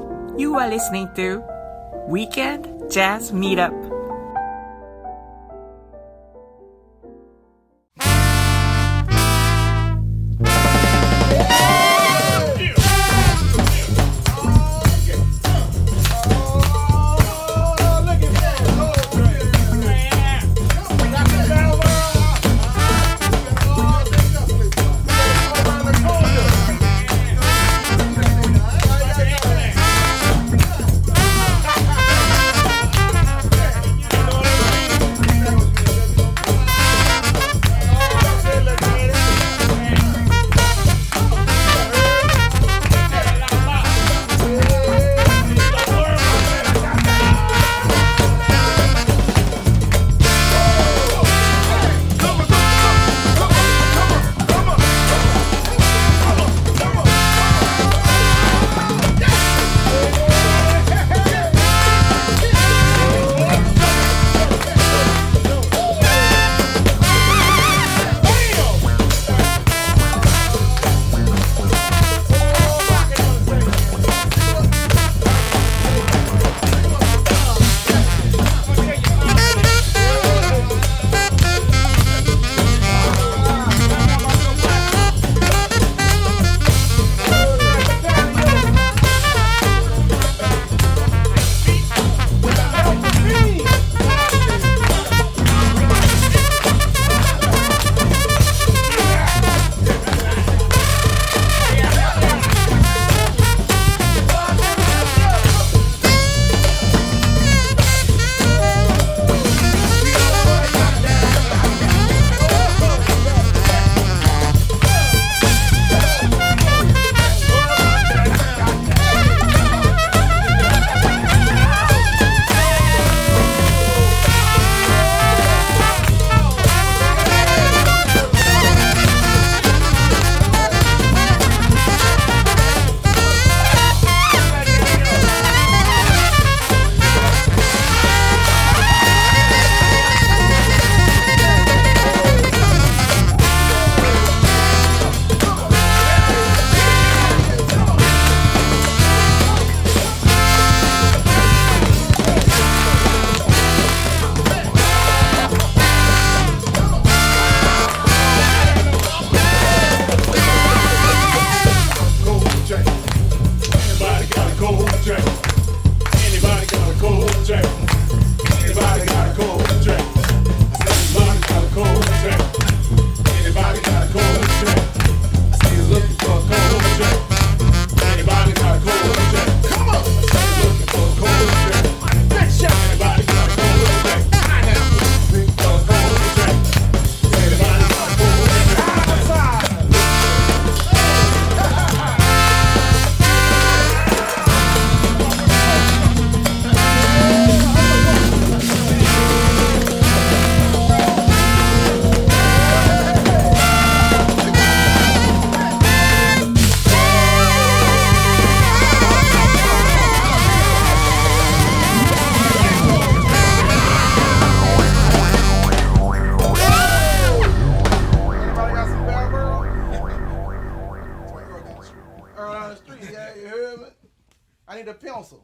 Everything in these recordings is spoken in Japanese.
You are listening to Weekend Jazz Meetup. need a pencil.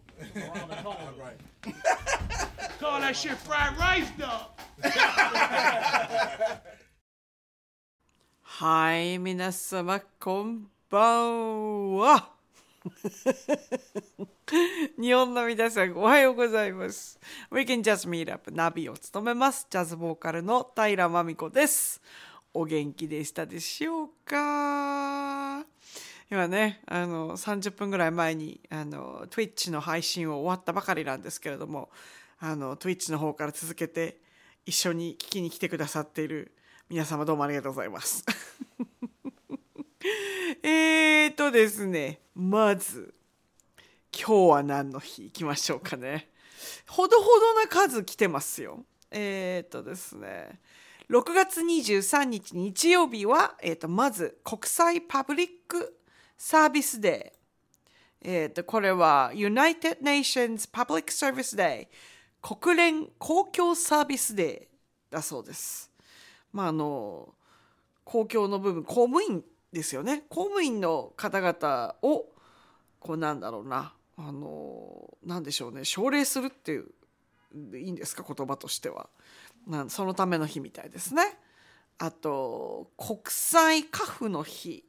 Call that shit fried rice, dog. はい、皆様こんばんは。日本の皆さんおはようございます。Weekend Jazz Meetup ナビを務めますジャズボーカルの平真美子です。お元気でしたでしょうか？今ね、30分ぐらい前にTwitch の配信を終わったばかりなんですけれども、Twitch の方から続けて一緒に聞きに来てくださっている皆様どうもありがとうございます。ですね、まず今日は何の日行きましょうかね。ほどほどな数来てますよ。ですね、6月23日日曜日は、まず国際パブリックサービスデー。これは United Nations Public Service Day、 国連公共サービスデーだそうです。公共の部分、公務員ですよね。公務員の方々をなんでしょうね、奨励するっていういいんですか、言葉としては。そのための日みたいですね。あと国際家父の日、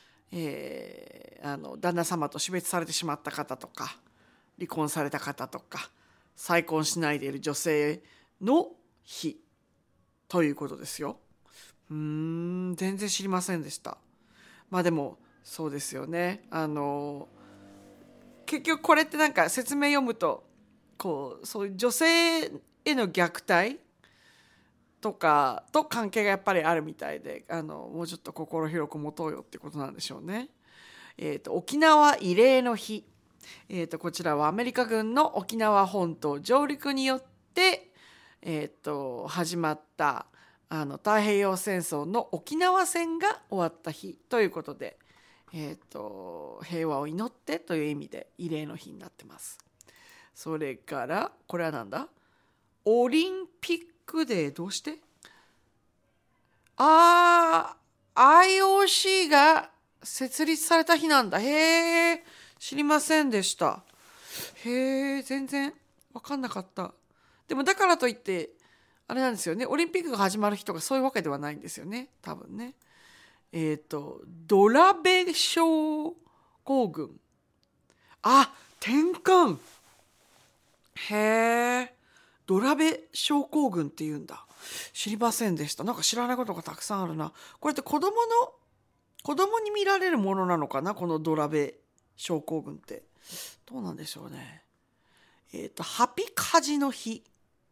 旦那様と死別されてしまった方とか、離婚された方とか、再婚しないでいる女性の日ということですよ。全然知りませんでした。まあでもそうですよね。結局これってなんか説明読むとそういう女性への虐待とかと関係がやっぱりあるみたいで、もうちょっと心広く持とうよってことなんでしょうね。沖縄慰霊の日、こちらはアメリカ軍の沖縄本島上陸によって、始まった太平洋戦争の沖縄戦が終わった日ということで、平和を祈ってという意味で慰霊の日になってます。それからこれはなんだ、オリンピックデー、どうして、IOC が設立された日なんだ。へえ、知りませんでした。へえ、全然分かんなかった。でもだからといってあれなんですよね、オリンピックが始まる日とかそういうわけではないんですよね、多分ね。ドラベ症候群、転換、へえ、ドラベ症候群っていうんだ。知りませんでした。なんか知らないことがたくさんあるな。これって子供に見られるものなのかな、このドラベ症候群って。どうなんでしょうね。ハピカジの日。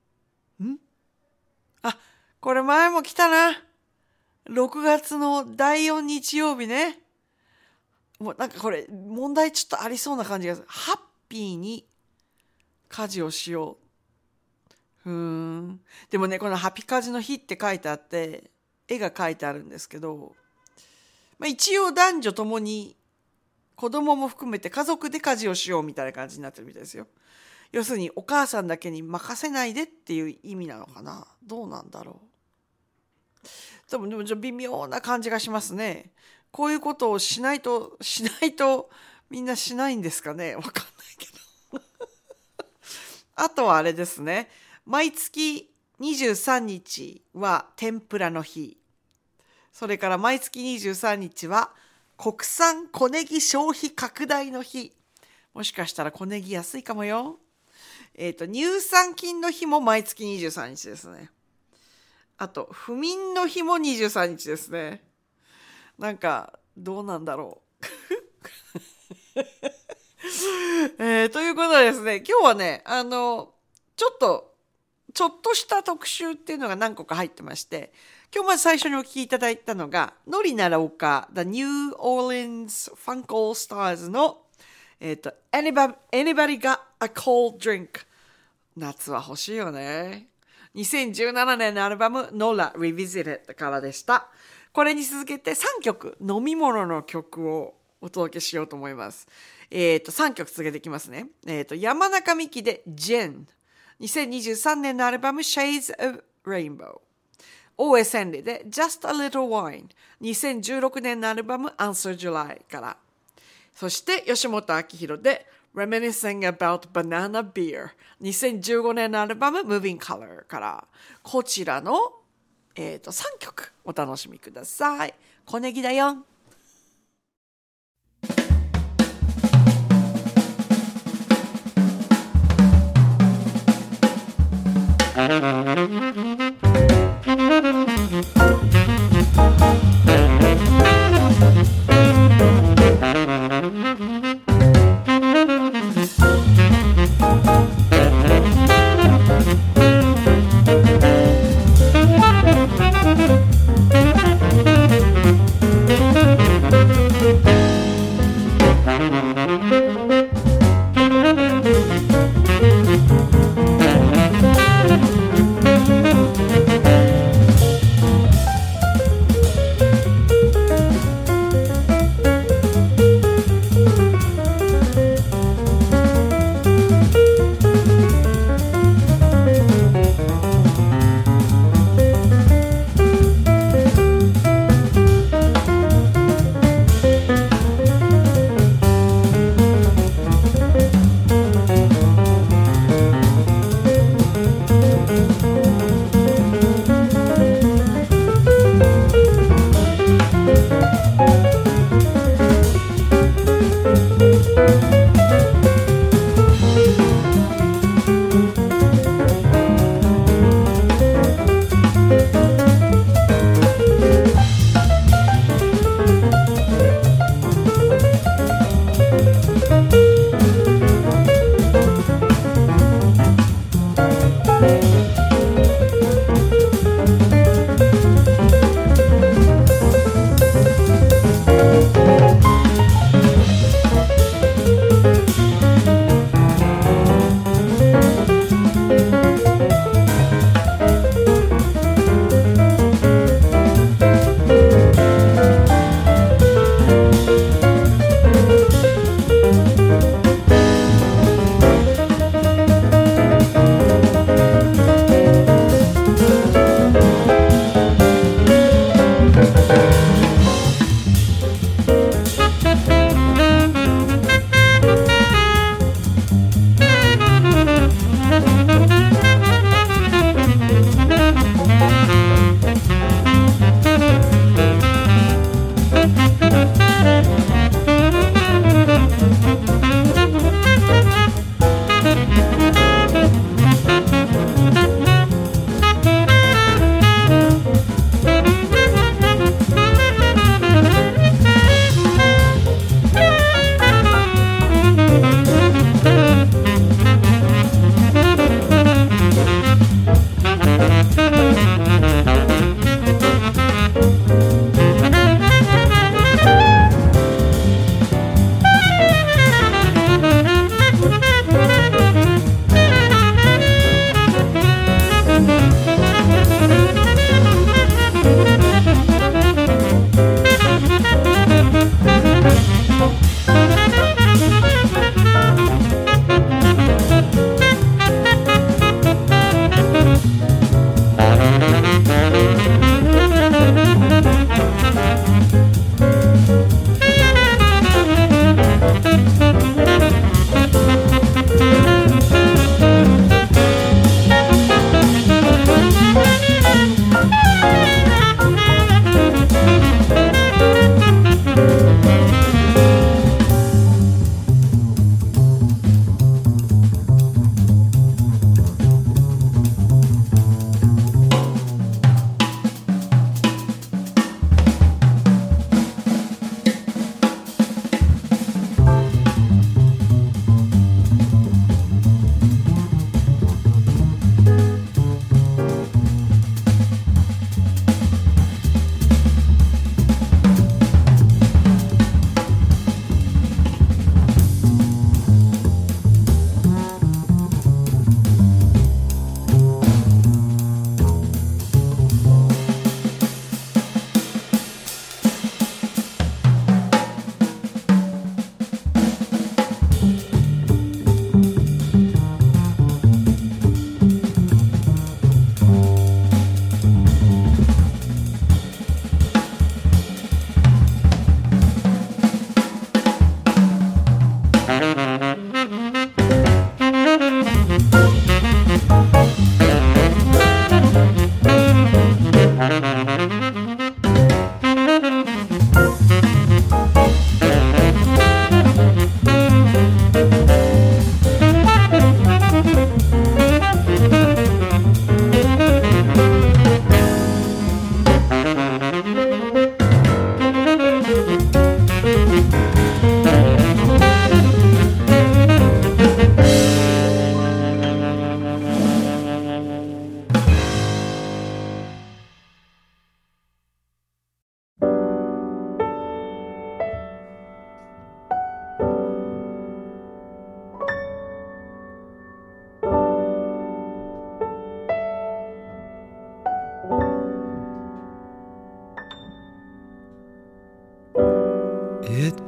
これ前も来たな。6月の第4日曜日ね。もうなんかこれ問題ちょっとありそうな感じがする。ハッピーに家事をしよう。でもね、このハピ家事の日って書いてあって絵が書いてあるんですけど、一応男女ともに子供も含めて家族で家事をしようみたいな感じになってるみたいですよ。要するにお母さんだけに任せないでっていう意味なのかな。どうなんだろう。でも微妙な感じがしますね。こういうことをしないとみんなしないんですかね。わかんないけど。あとはあれですね。毎月23日は天ぷらの日。それから毎月23日は国産小ネギ消費拡大の日。もしかしたら小ネギ安いかもよ。乳酸菌の日も毎月23日ですね。あと不眠の日も23日ですね。なんかどうなんだろう。ということでですね、今日はね、ちょっとした特集っていうのが何個か入ってまして、今日まず最初にお聞きいただいたのがノリナラオカ The New Orleans Funk All Stars のAnybody Got a Cold Drink。 夏は欲しいよね。2017年のアルバム NOLA Revisited からでした。これに続けて3曲飲み物の曲をお届けしようと思います。3曲続けていきますね。山中美希で Gin、 2023年のアルバム Shades of Rainbow、 OS ヘンリーで Just a Little Wine、 2016年のアルバム Answer July から。そして吉本明宏で Reminiscing About Banana Beer、 2015年のアルバム Moving Color から。こちらの、3曲お楽しみください。小ネギだよ。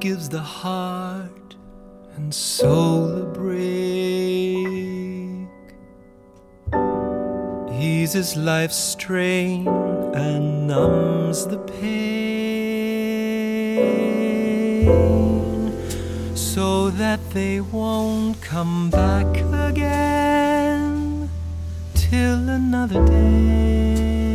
gives the heart and soul a break, eases life's strain and numbs the pain, so that they won't come back again till another day.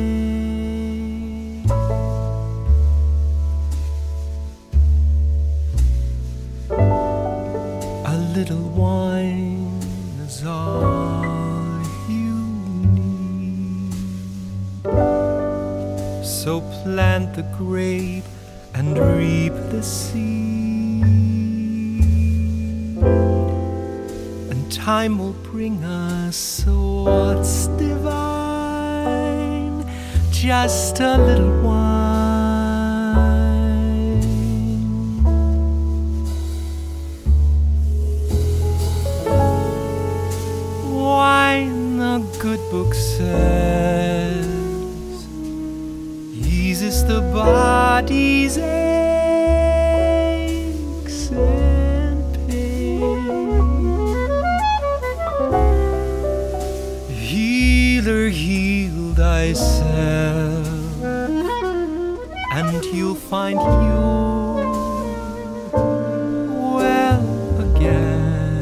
A little wine is all you need, so plant the grape and reap the seed, and time will bring us what's divine, just a little wine. Wine, the good book says, eases the body's aches and pain. Healer, heal thyself, and you'll find you're well again.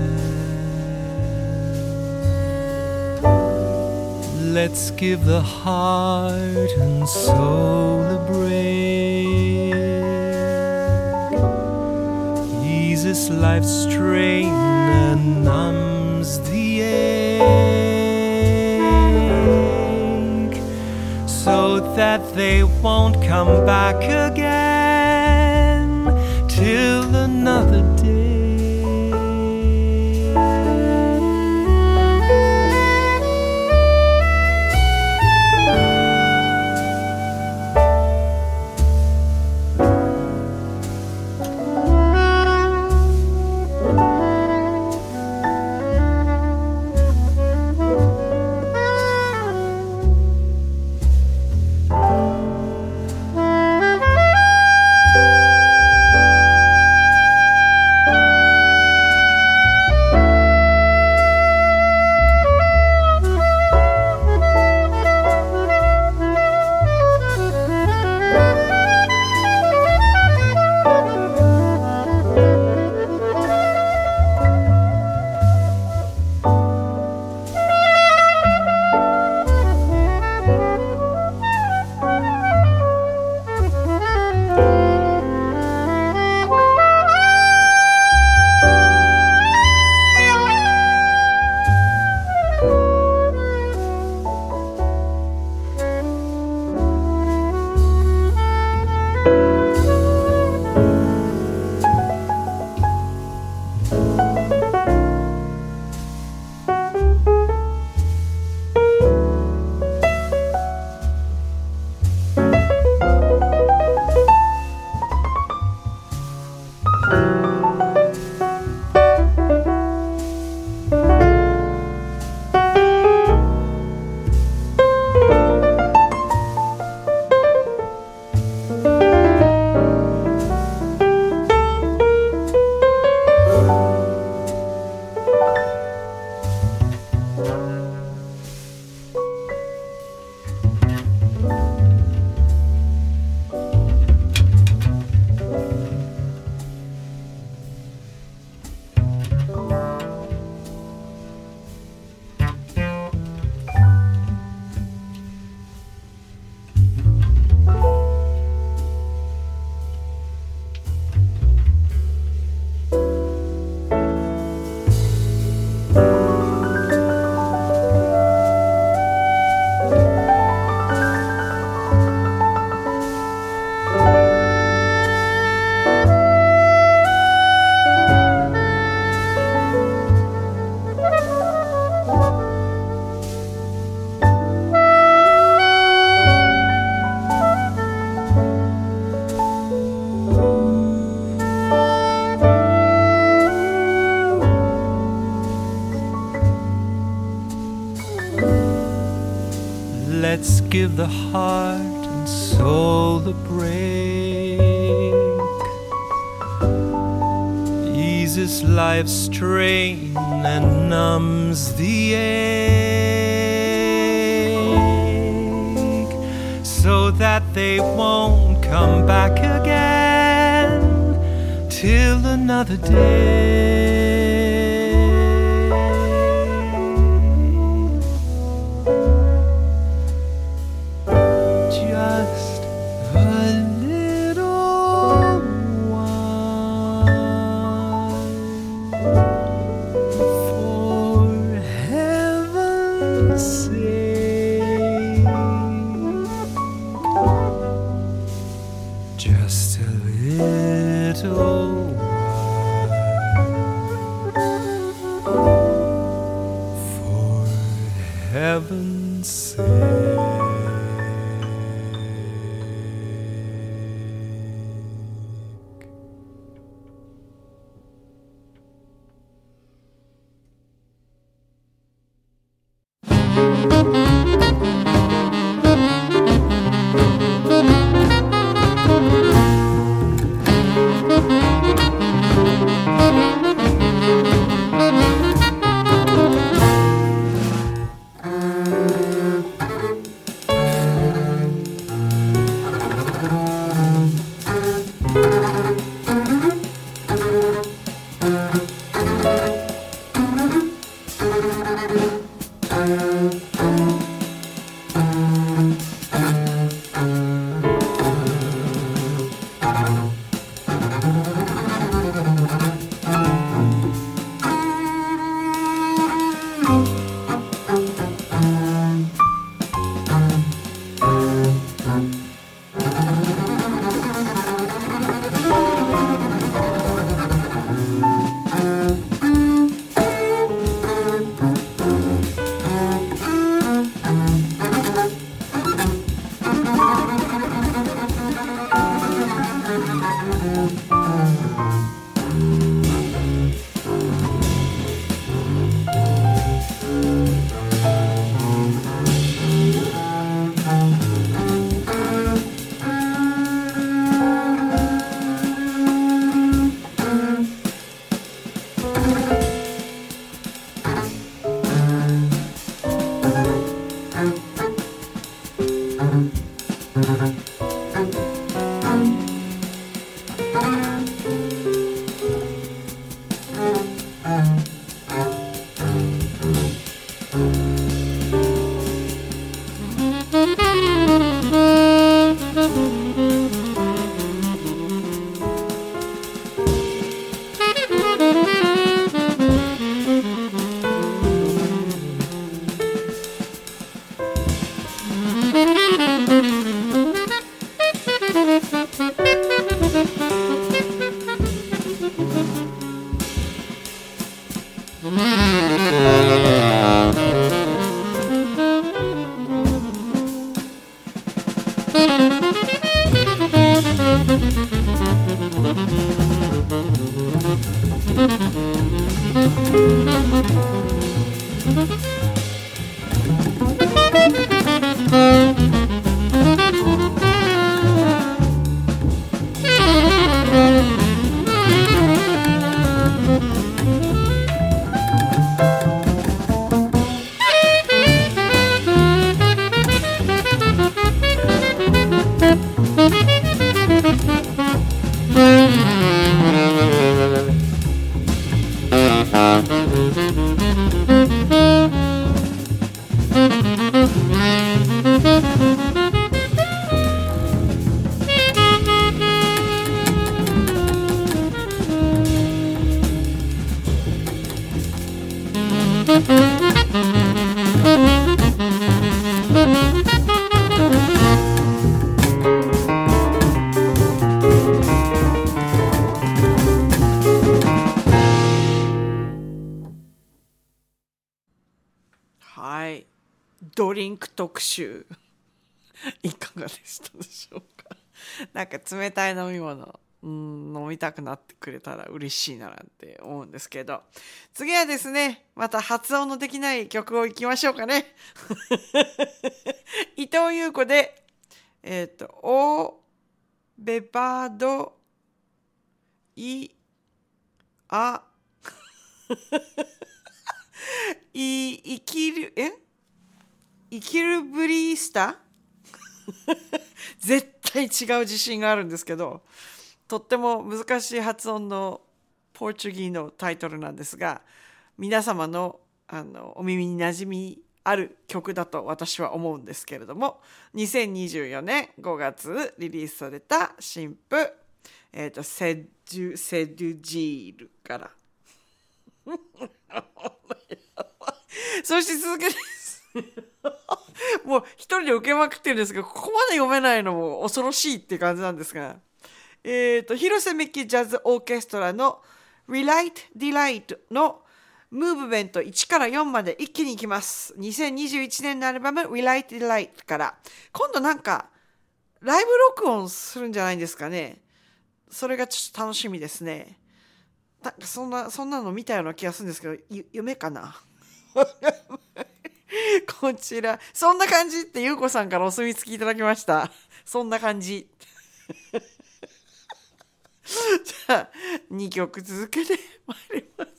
Let's give the heart and soul a break, eases life's strain and numbs the ache, so that they won't come back again till another day. Let's give the heart and soul a break, eases life's strain and numbs the ache, so that they won't come back again till another day. Just a little while, for heaven's sake, just a little while, for heaven's sake. はい、ドリンク特集いかがでしたでしょうか。なんか冷たい飲み物、飲みたくなってくれたら嬉しいななんて思うんですけど、次はですね、また発音のできない曲をいきましょうかね。伊藤優子でオベバドイあ生きるブリスタ絶対違う自信があるんですけど、とっても難しい発音のポルチュギーのタイトルなんですが、皆様のお耳に馴染みある曲だと私は思うんですけれども、2024年5月リリースされた新譜、セドゥジールからそして続けですもう一人で受けまくってるんですけど、ここまで読めないのも恐ろしいって感じなんですが、広瀬美樹ジャズオーケストラの Relight Delight のムーブメント1から4まで一気にいきます。2021年のアルバム Relight Delight から今度なんかライブ録音するんじゃないんですかね。それがちょっと楽しみですね。そんなの見たような気がするんですけど、夢かなこちらそんな感じってゆうこさんからお墨付きいただきました。そんな感じじゃあ2曲続けてまいります。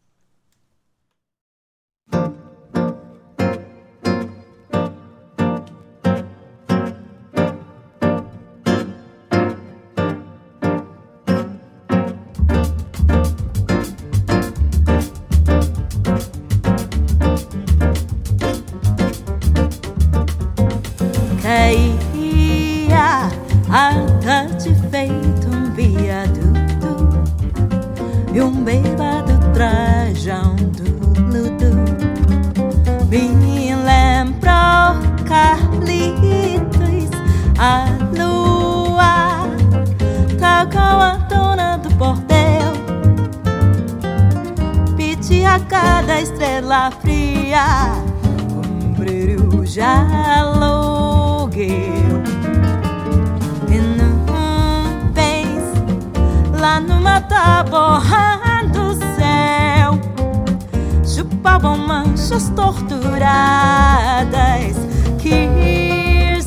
Caía alta de feito viaduto e bêbado trajando luto. Me lembrou Carlitos, a lua, tal qual a dona do bordel, pedia a cada estrela fria um brilho de aluguel. E nuvens lá numa tábua do céu chupavam manchas torturadas que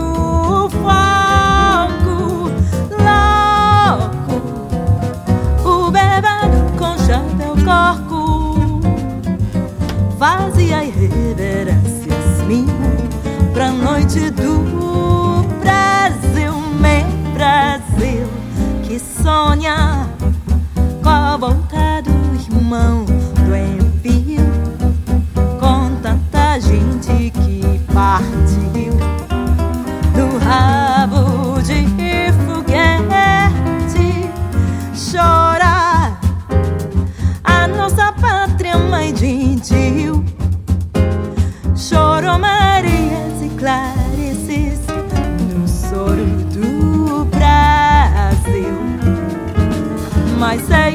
sufoco louco. O bêbado com chapéu corco fazia irreverências mil pra noite do Brasil, meu Brasil, que sonha com a volta do irmão do envio, com tanta gente que partiu do rabo de foguete. Chora a nossa pátria, mãe gentil, chorou Marias e Clarices no soro do Brasil. Mas sei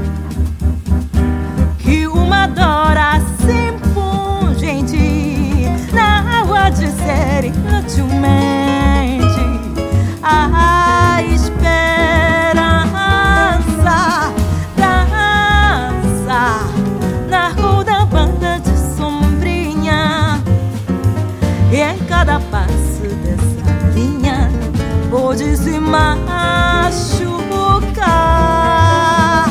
que uma dor assim pungente não há de ser inutilmente a esperança dança na rua da banda de sombrinha. E em cada passo dessa linha pode se machucar.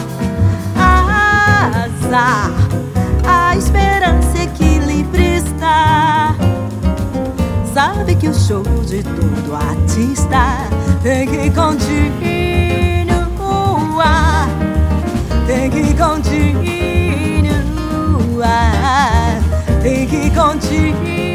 A esperança equilibrista sabe que o show de todo artista tem que continuar, tem que continuar, tem que continuar.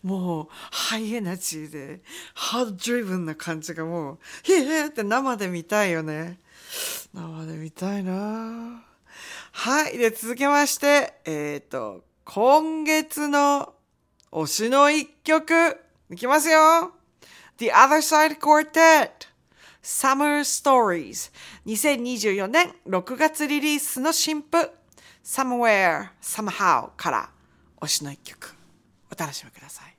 もうハイエナジーでハードドリブンな感じがもうヒーって生で見たいよね。生で見たいな。はい。で、続きまして、今月の推しの一曲いきますよ。The Other Side Quartet Summer Stories 2024年6月リリースの新譜 Somewhere Somehow から推しの一曲お楽しみください。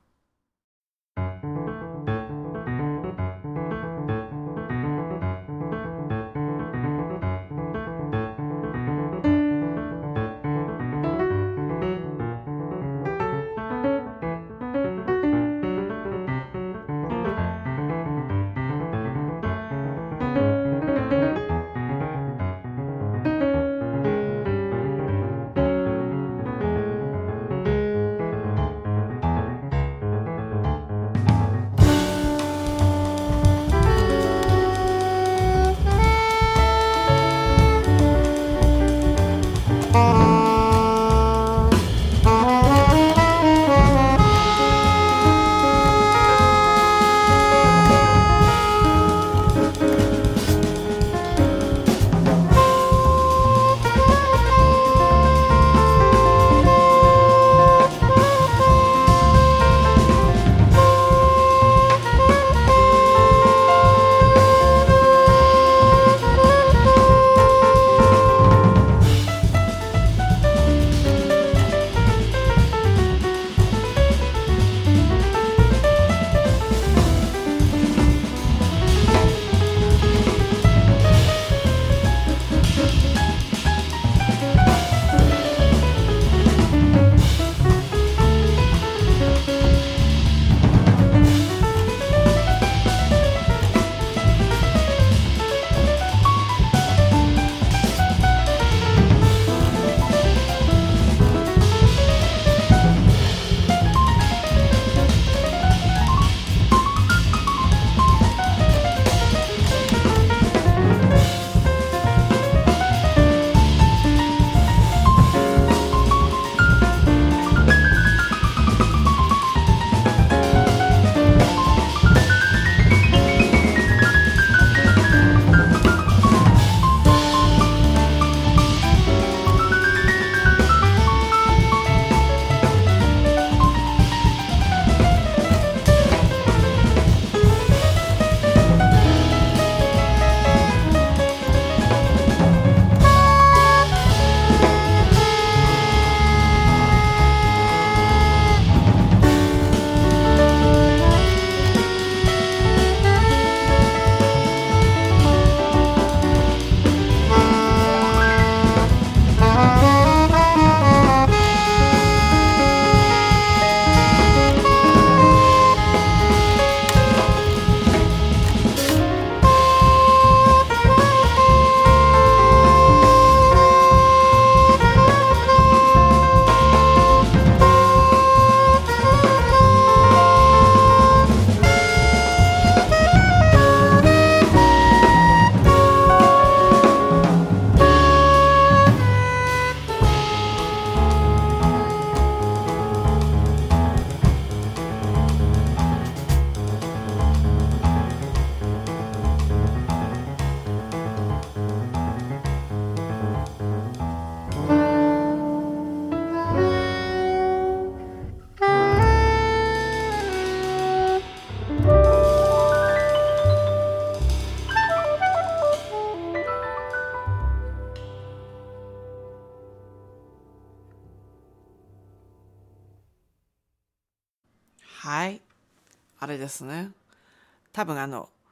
はい。あれですね。多分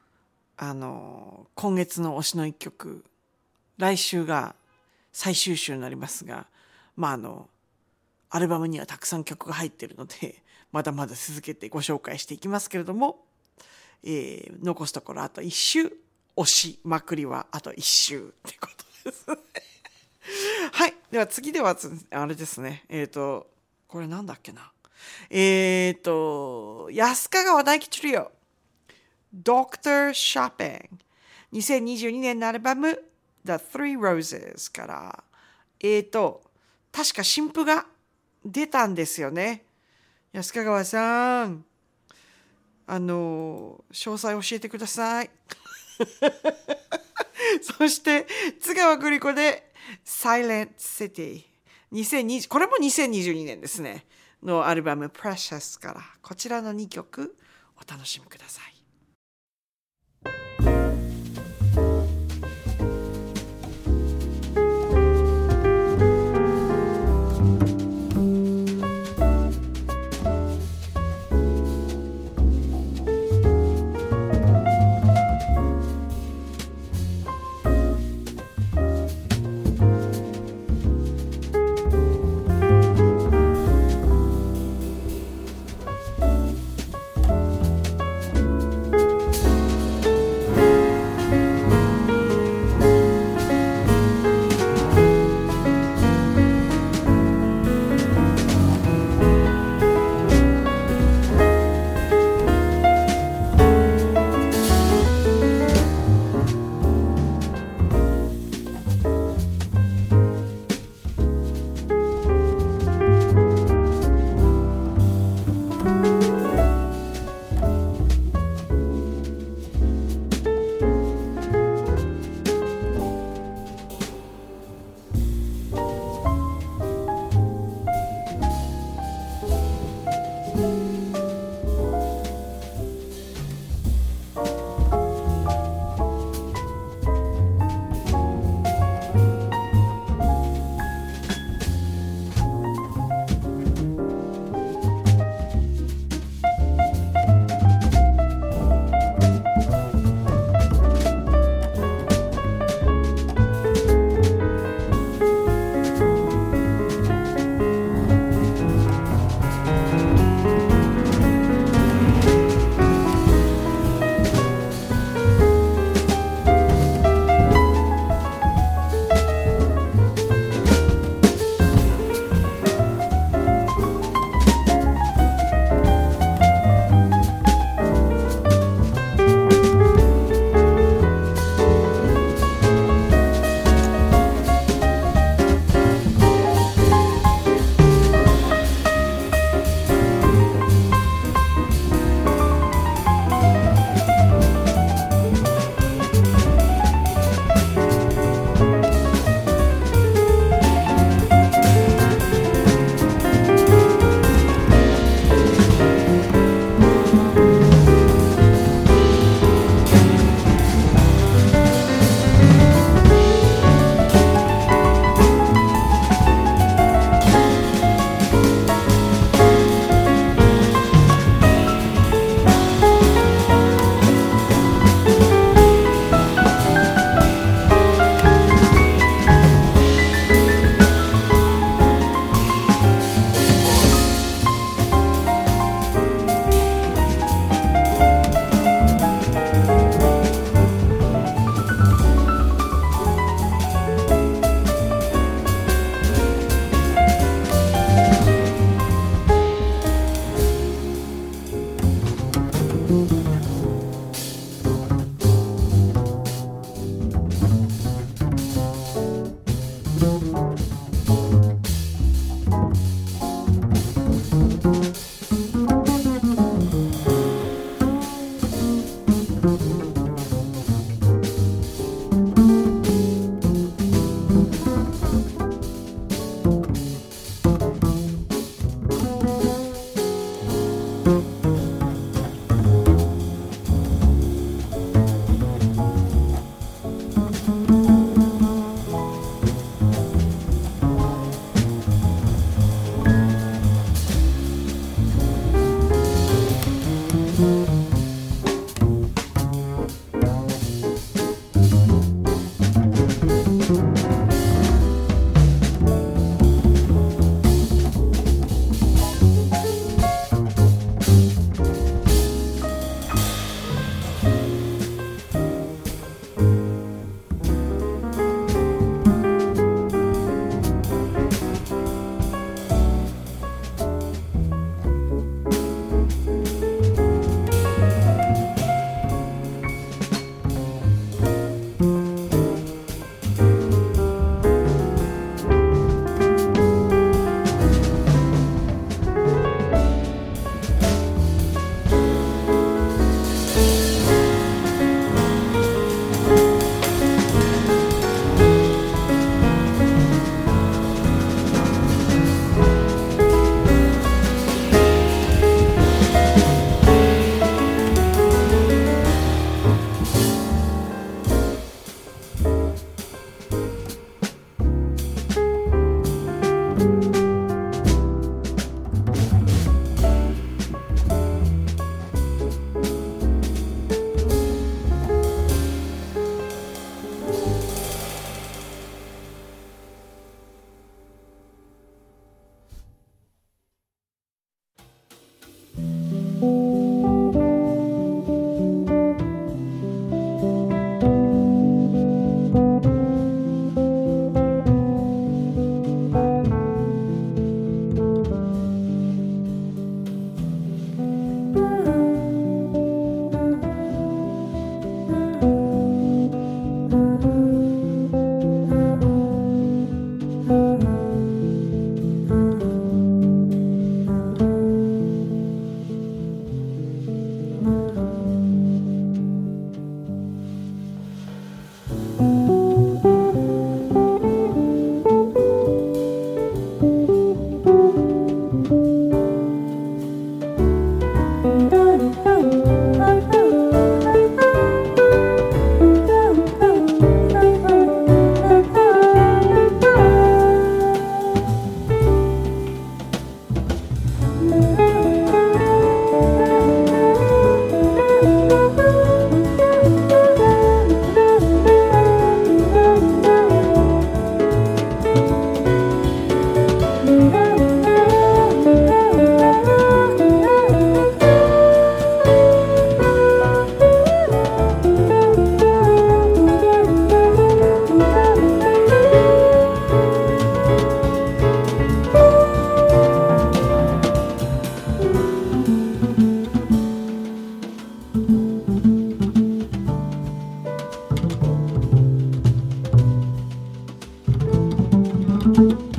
今月の推しの一曲、来週が最終週になりますが、アルバムにはたくさん曲が入っているので、まだまだ続けてご紹介していきますけれども、残すところあと1週、推しまくりはあと1週ってことですね。はい。では次では、あれですね。これなんだっけな。安川和大吉トリオ、Dr. Shopping。2022年のアルバム、The Three Roses から、確か新譜が出たんですよね。 安川さん、詳細教えてください。そして津川グリコで Silent City 2020、これも2022年ですねのアルバム Precious からこちらの2曲お楽しみください。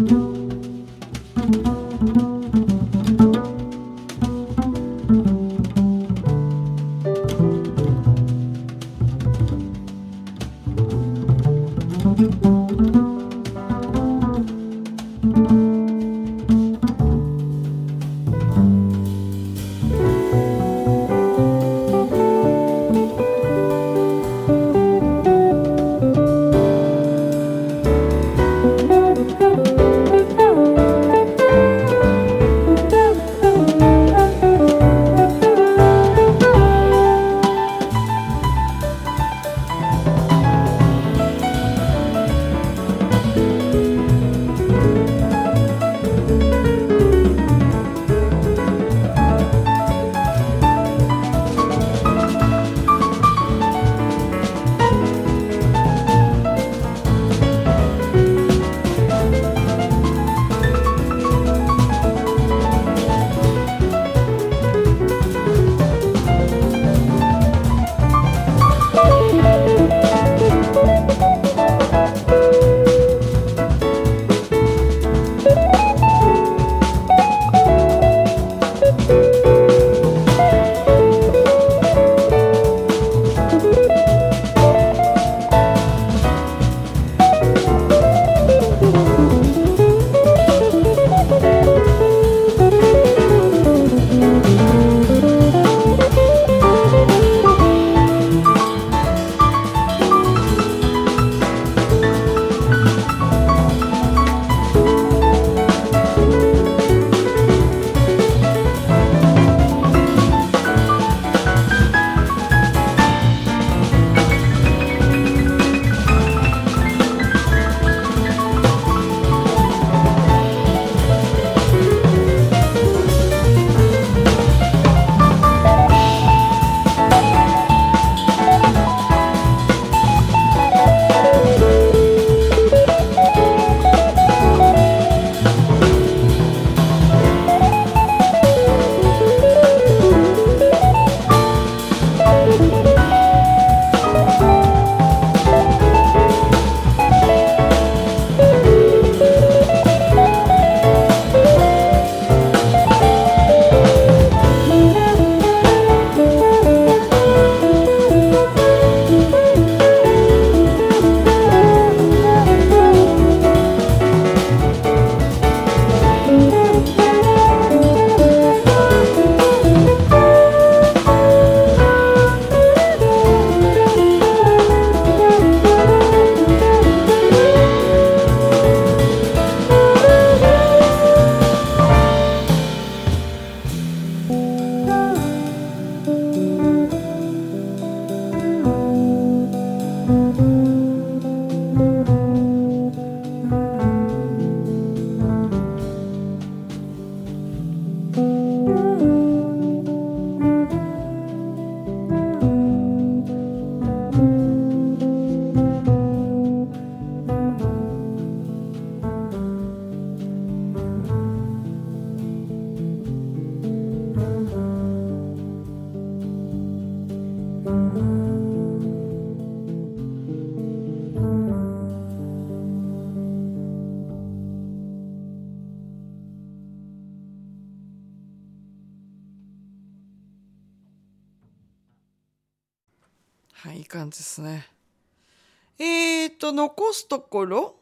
はい、いい感じですね。残すところ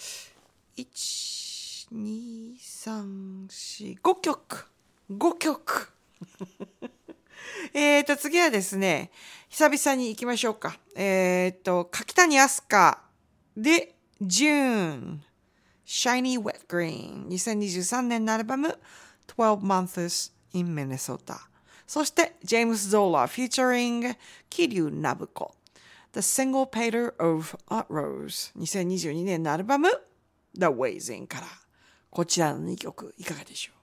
1、2、3、4、5曲。5曲。次はですね、久々に行きましょうか。柿谷飛鳥で June Shiny Wet Green 2023年のアルバム12 Months in Minnesota。そしてジェームス・ゾーラ featuring 桐生信子 The Single Painter of a Rose 2022年のアルバム The Ways In からこちらの2曲いかがでしょう。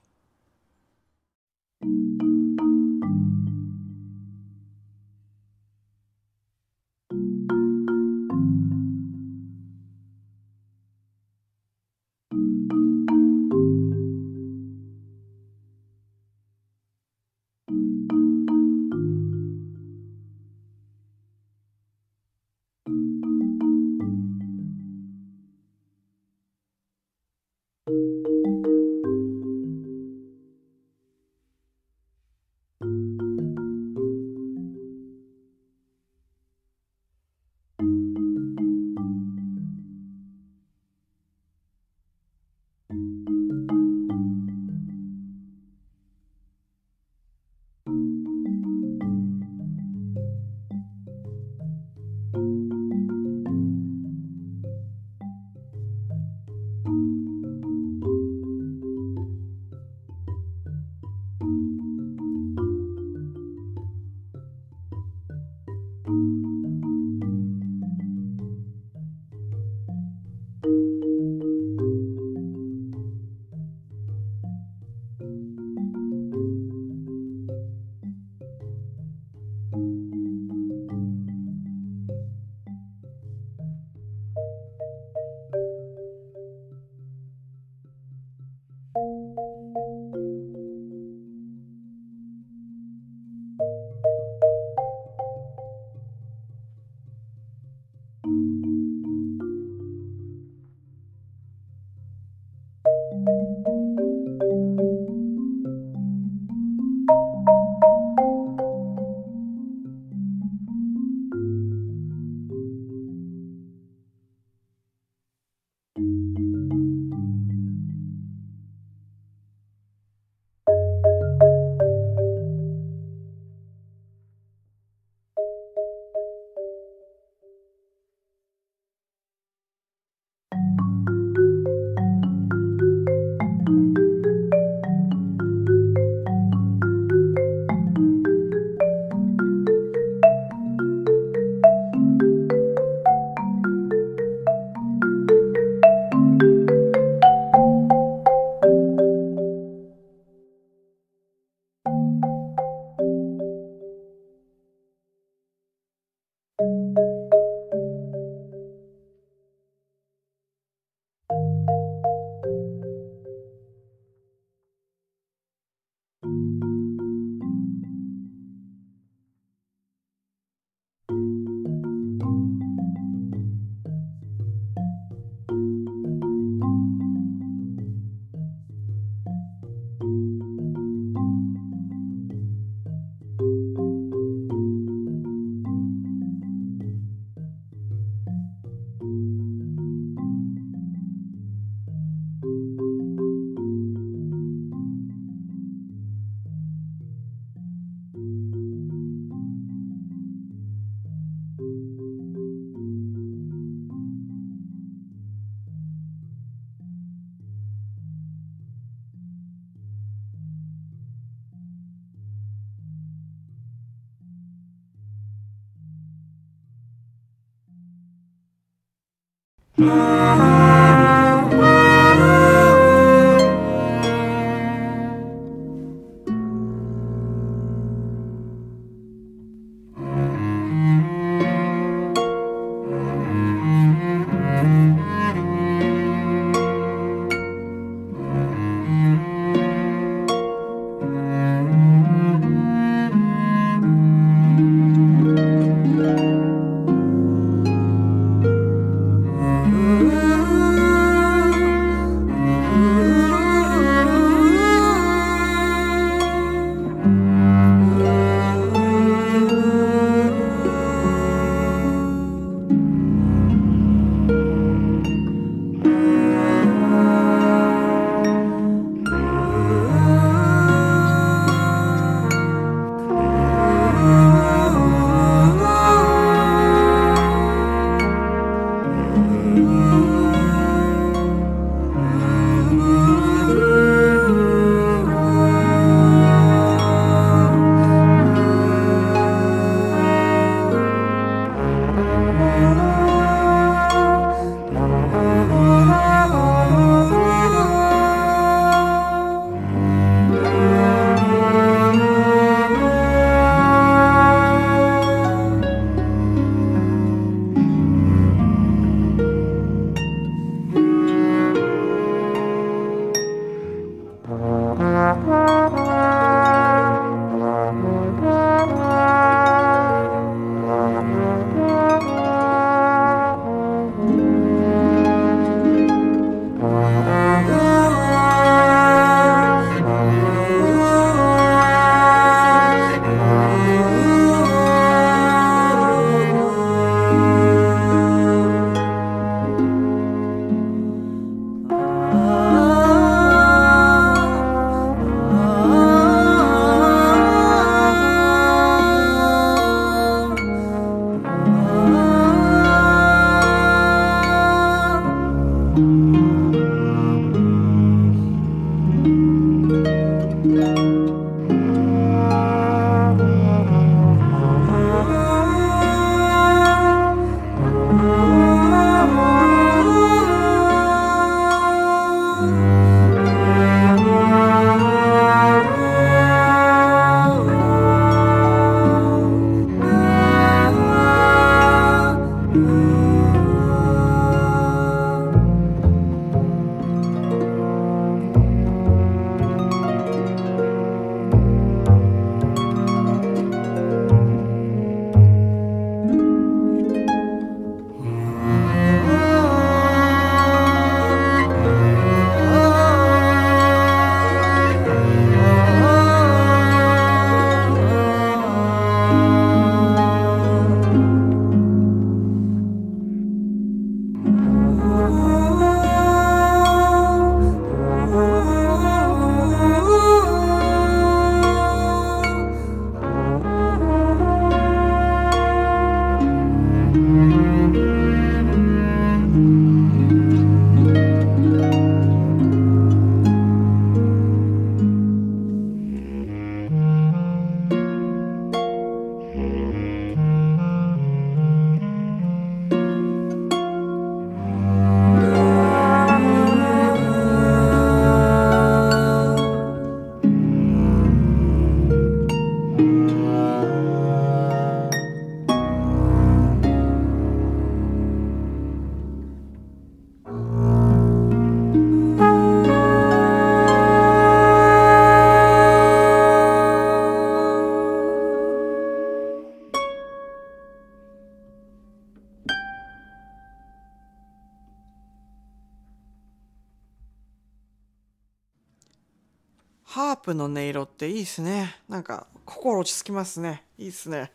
ハープの音色っていいですね。なんか心落ち着きますね。いいですね。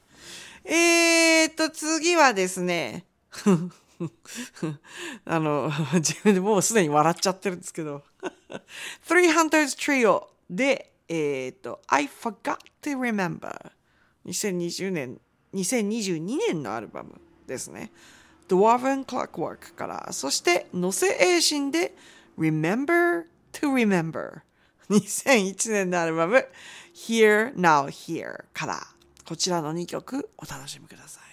次はですね。自分でもうすでに笑っちゃってるんですけど。Three Hunters Trio で、I Forgot to Remember。2022年のアルバムですね。Dwarven Clockwork から、そして野瀬栄心で Remember to Remember。2001年のアルバム Here Now Here から、こちらの2曲お楽しみください。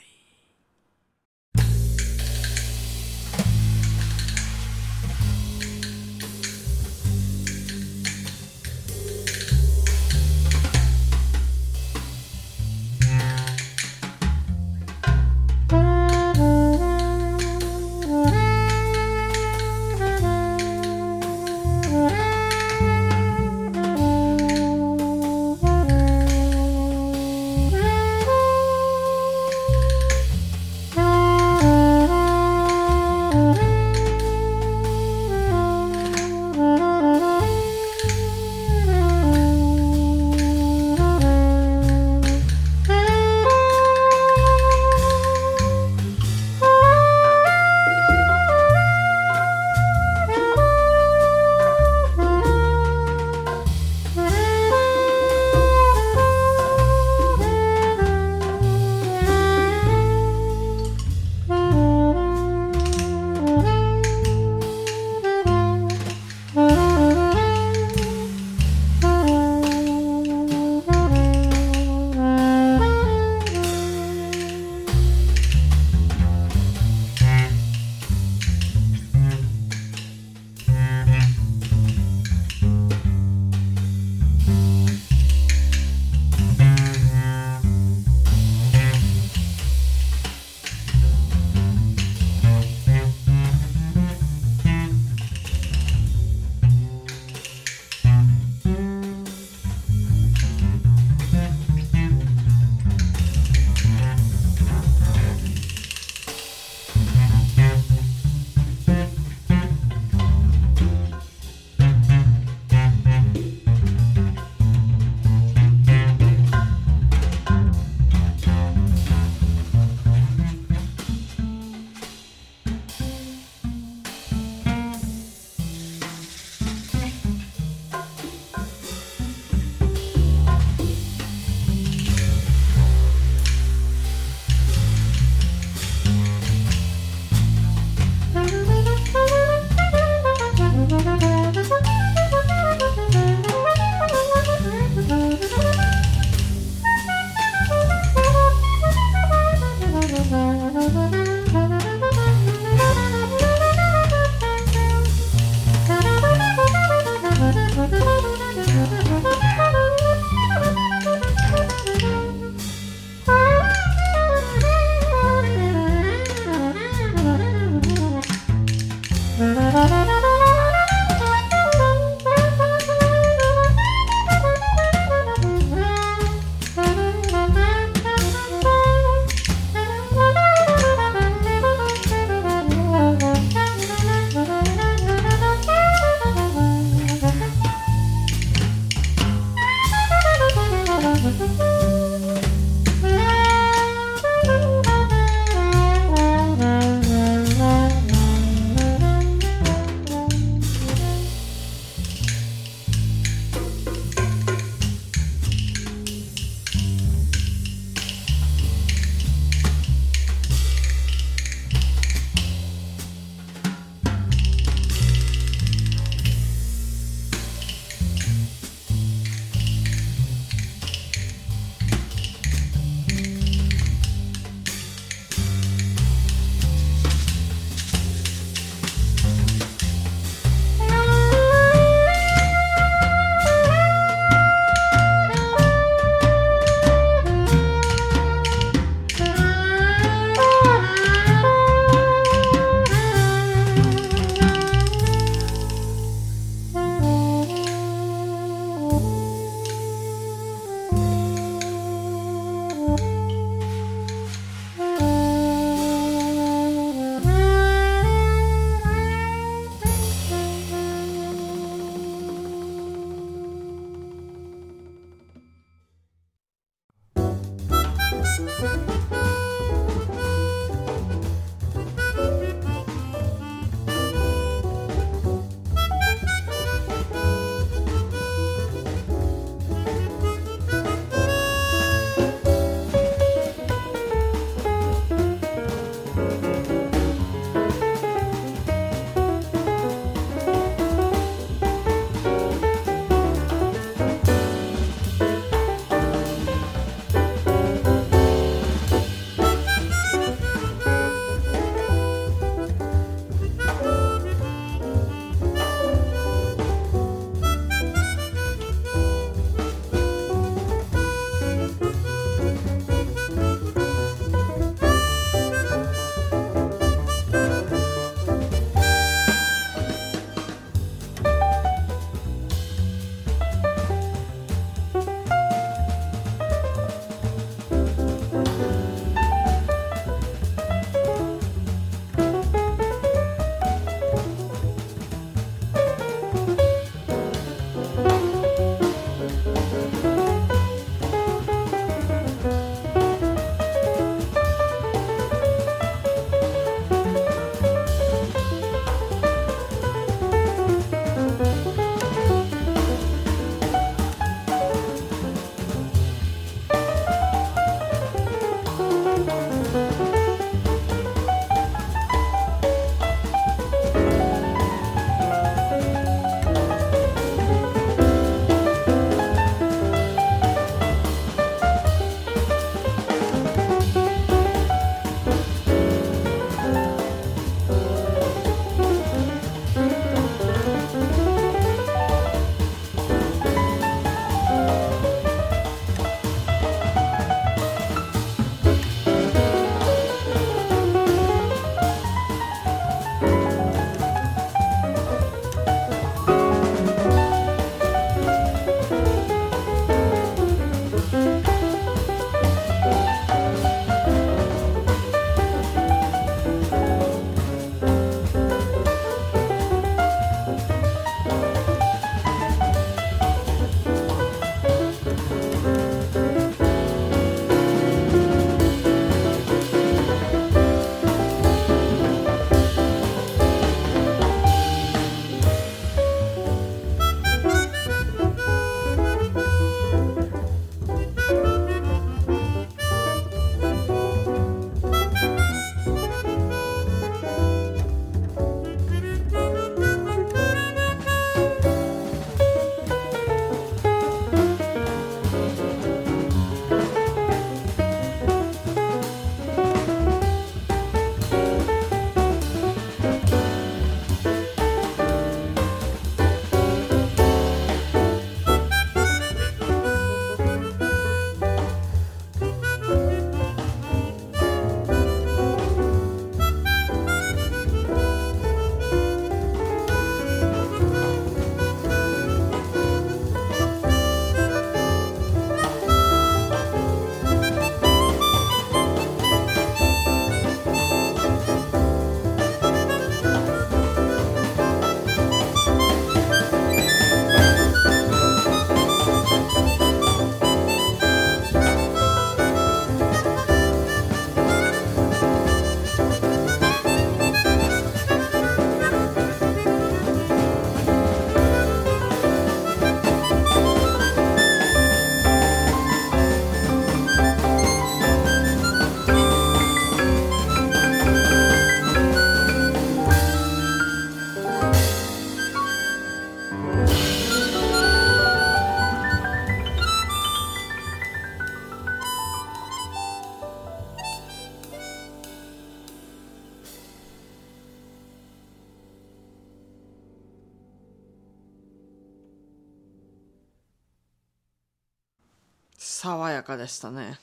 爽やかでしたね。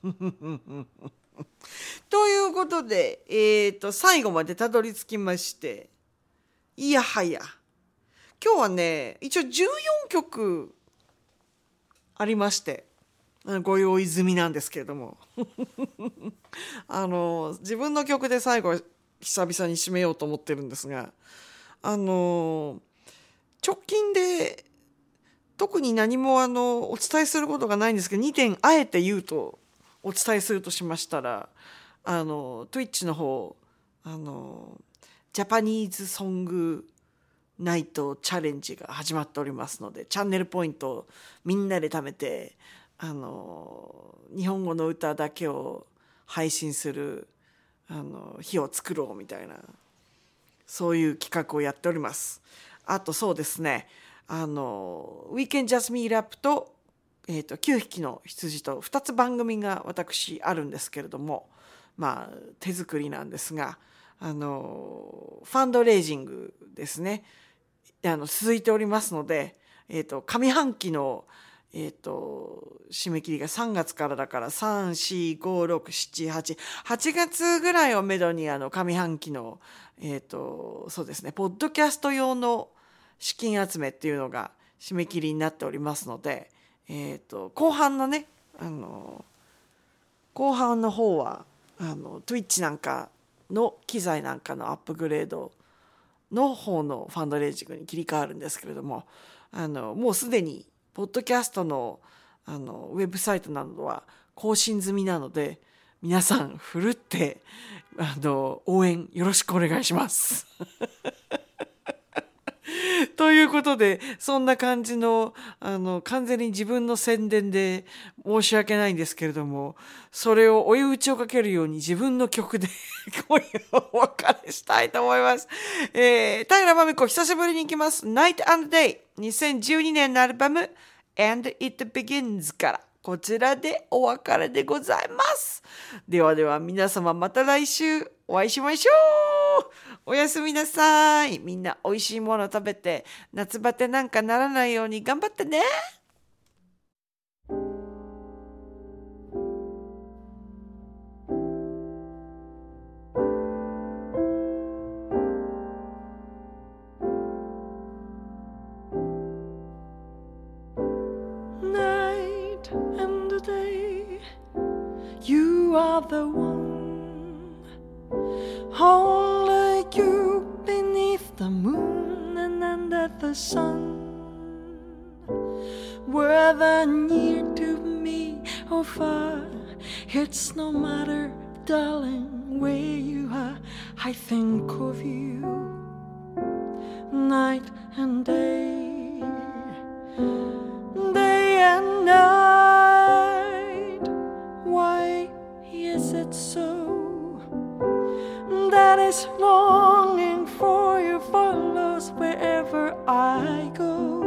ということで、最後までたどり着きまして、いやはや今日はね一応14曲ありましてご用意済みなんですけれども自分の曲で最後は久々に締めようと思ってるんですが、直近で特に何もお伝えすることがないんですけど、2点あえて言うとお伝えするとしましたら、Twitch の方ジャパニーズソングナイトチャレンジが始まっておりますので、チャンネルポイントをみんなで貯めて日本語の歌だけを配信する日を作ろうみたいな、そういう企画をやっております。あとそうですね、We Can Just Meet Up と、9匹の羊と2つ番組が私あるんですけれども、まあ手作りなんですが、ファンドレイジングですね、続いておりますので、上半期の締め切りが3月からだから3,4,5,6,7,8月ぐらいをめどに上半期のそうですねポッドキャスト用の資金集めっていうのが締め切りになっておりますので、後半のね後半の方はTwitch なんかの機材なんかのアップグレードの方のファンドレイジングに切り替わるんですけれども、もうすでにポッドキャストのウェブサイトなどは更新済みなので、皆さんふるって応援よろしくお願いしますということで、そんな感じの完全に自分の宣伝で申し訳ないんですけれども、それを追い打ちをかけるように自分の曲で今夜お別れしたいと思います。平真美子久しぶりに行きます。Night and Day 2012年のアルバム And It Begins からこちらでお別れでございます。ではでは皆様また来週お会いしましょう。おやすみなさい。みんなおいしいもの食べて夏バテなんかならないように頑張ってね。 Night and day, you are the one. Only you beneath the moon and under the sun. Whether near to me or far, it's no matter, darling, where you are. I think of you night and day, day and night. Why is it so that is longing for you follows wherever I go?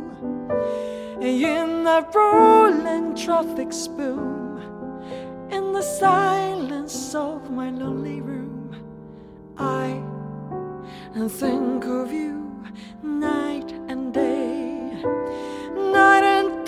In the rolling traffic's boom, in the silence of my lonely room, I think of you night and day, night and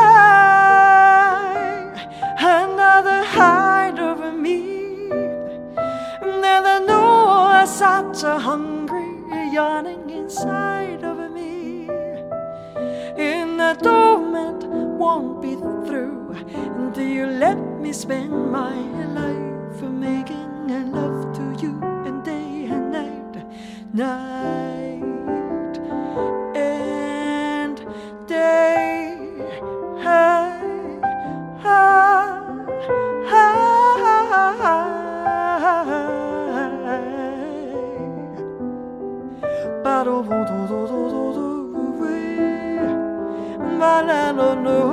day. Another hide over me, never know such a hungry yearning inside of me. In a torment won't be through until you let me spend my life making love to you and day and night, night and day. But oh, no.